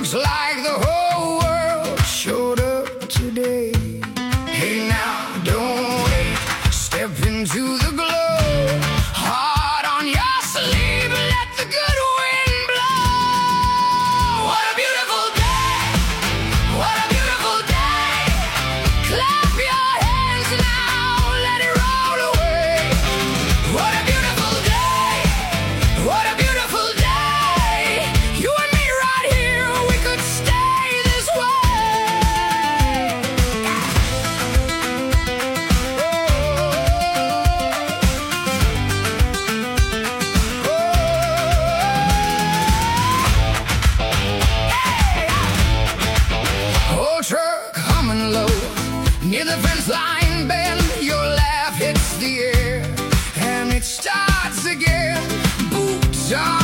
Looks like the whole world showed up today. Hey now, don't wait, step into the glow. Heart on your sleeve, let the good wind blow. What a beautiful day, what a beautiful day. Clap your hands now, let it roll away. What a beautiful day, what a beautiful day. You and me right here, we could stay this way. Old truck humming low near the fence line bend. Your laugh hits the air and it starts again. Boots on